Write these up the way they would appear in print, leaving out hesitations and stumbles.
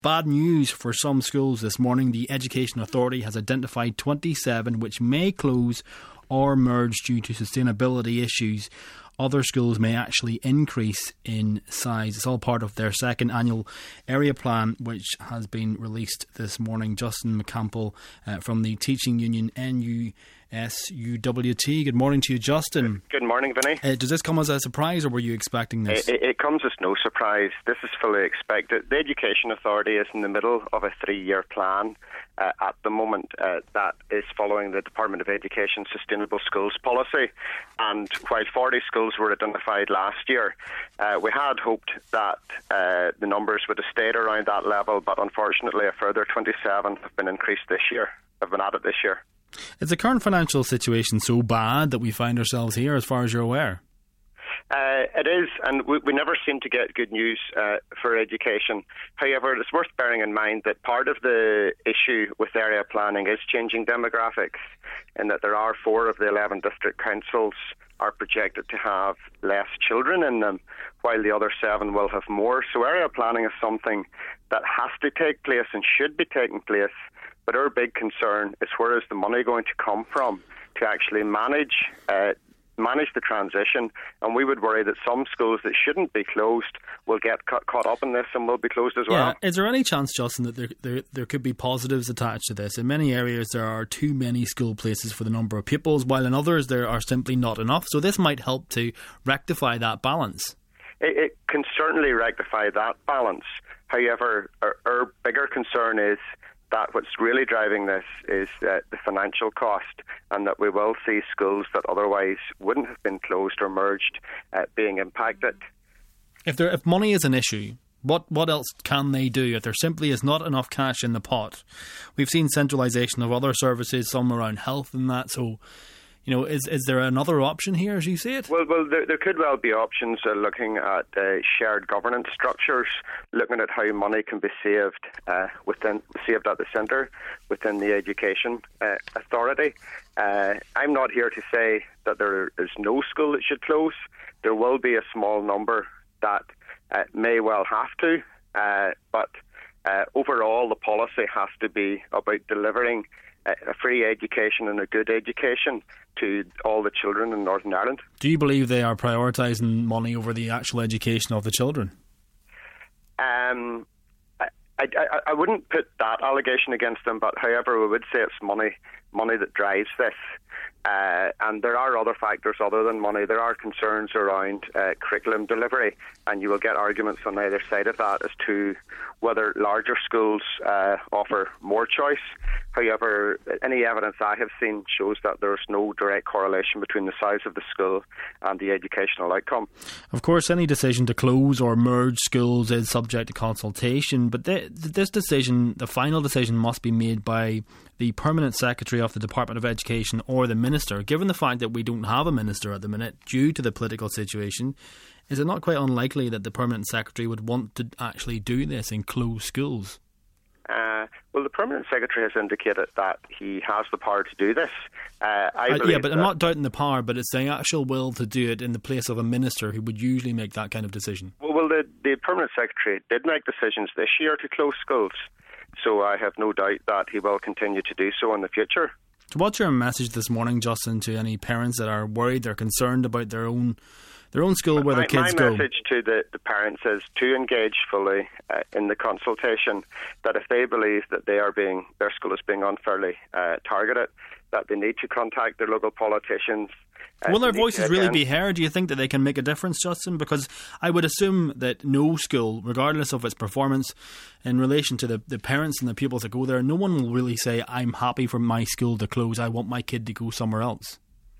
Bad news for some schools this morning. The Education Authority has identified 27 which may close or merge due to sustainability issues. Other schools may actually increase in size. It's all part of their second annual area plan, which has been released this morning. Justin McCampbell from the teaching union NUSUWT. Good morning to you, Justin. Good morning, Vinny. Does this come as a surprise, or were you expecting this? It comes as no surprise. This is fully expected. The Education Authority is in the middle of a 3-year plan at the moment that is following the Department of Education Sustainable Schools policy. And while 40 schools were identified last year, we had hoped that the numbers would have stayed around that level, but unfortunately a further 27 have been increased this year, have been added this year. Is the current financial situation so bad that we find ourselves here, as far as you're aware? It is, and we never seem to get good news for education. However, it's worth bearing in mind that part of the issue with area planning is changing demographics, in that there are 4 of the 11 district councils are projected to have less children in them, while the other 7 will have more. So area planning is something that has to take place and should be taking place. But our big concern is, where is the money going to come from to actually manage the transition? And we would worry that some schools that shouldn't be closed will get caught up in this and will be closed as well. Is there any chance, Justin, that there could be positives attached to this? In many areas there are too many school places for the number of pupils, while in others there are simply not enough. So this might help to rectify that balance. It can certainly rectify that balance. However, our bigger concern is that what's really driving this is the financial cost, and that we will see schools that otherwise wouldn't have been closed or merged being impacted. If money is an issue, what else can they do if there simply is not enough cash in the pot? We've seen centralisation of other services, some around health and that, so is there another option here as you see it? Well, there could well be options looking at shared governance structures, looking at how money can be saved at the centre within the Education Authority. I'm not here to say that there is no school that should close. There will be a small number that may well have to, but overall the policy has to be about delivering a free education and a good education to all the children in Northern Ireland. Do you believe they are prioritising money over the actual education of the children? I wouldn't put that allegation against them, but however, we would say it's money that drives this. And there are other factors other than money. There are concerns around curriculum delivery, and you will get arguments on either side of that as to whether larger schools offer more choice. However, any evidence I have seen shows that there is no direct correlation between the size of the school and the educational outcome. Of course, any decision to close or merge schools is subject to consultation, but this decision, the final decision, must be made by the Permanent Secretary of the Department of Education or the Minister. Given the fact that we don't have a Minister at the minute due to the political situation, is it not quite unlikely that the Permanent Secretary would want to actually do this and close schools? Well, the Permanent Secretary has indicated that he has the power to do this. But I'm not doubting the power, but it's the actual will to do it in the place of a minister who would usually make that kind of decision. Well, the Permanent Secretary did make decisions this year to close schools, so I have no doubt that he will continue to do so in the future. So what's your message this morning, Justin, to any parents that are worried, they're concerned about their own school where their kids go? My message to the parents is to engage fully in the consultation, that if they believe that their school is being unfairly targeted, that they need to contact their local politicians. Will their voices really be heard? Do you think that they can make a difference, Justin? Because I would assume that no school, regardless of its performance in relation to the parents and the pupils that go there, no one will really say, I'm happy for my school to close, I want my kid to go somewhere else.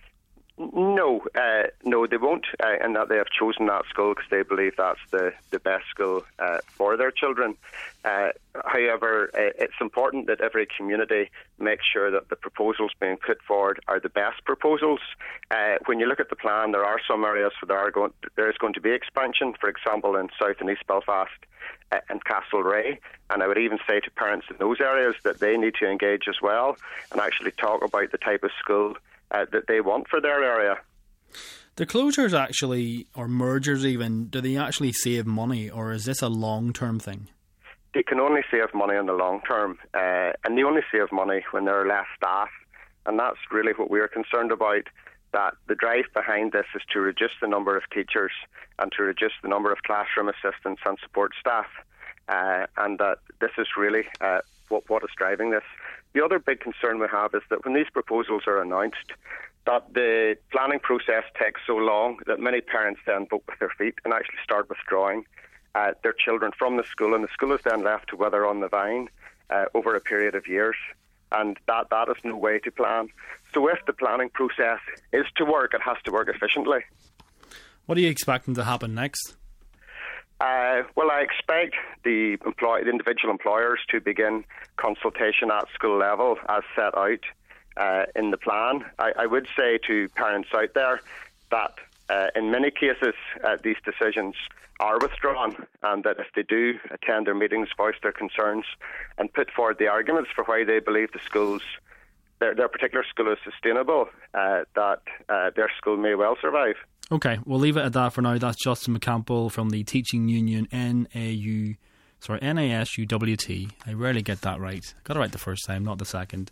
No, they won't, and that they have chosen that school because they believe that's the best school for their children. However, it's important that every community makes sure that the proposals being put forward are the best proposals. When you look at the plan, there are some areas where there is going to be expansion, for example, in South and East Belfast and Castlereagh, and I would even say to parents in those areas that they need to engage as well and actually talk about the type of school that they want for their area. The closures actually, or mergers even, do they actually save money, or is this a long-term thing? they can only save money in the long term, and they only save money when there are less staff, and that's really what we're concerned about, that the drive behind this is to reduce the number of teachers and to reduce the number of classroom assistants and support staff, and that this is really what is driving this. The other big concern we have is that when these proposals are announced, that the planning process takes so long that many parents then vote with their feet and actually start withdrawing their children from the school, and the school is then left to wither on the vine over a period of years, and that is no way to plan. So if the planning process is to work, it has to work efficiently. What are you expecting to happen next? Well, I expect the individual employers to begin consultation at school level as set out in the plan. I would say to parents out there that in many cases these decisions are withdrawn, and that if they do attend their meetings, voice their concerns and put forward the arguments for why they believe the schools, their particular school is sustainable, that their school may well survive. Okay, we'll leave it at that for now. That's Justin McCampbell from the Teaching Union NASUWT. I rarely get that right. I got it right the first time, not the second.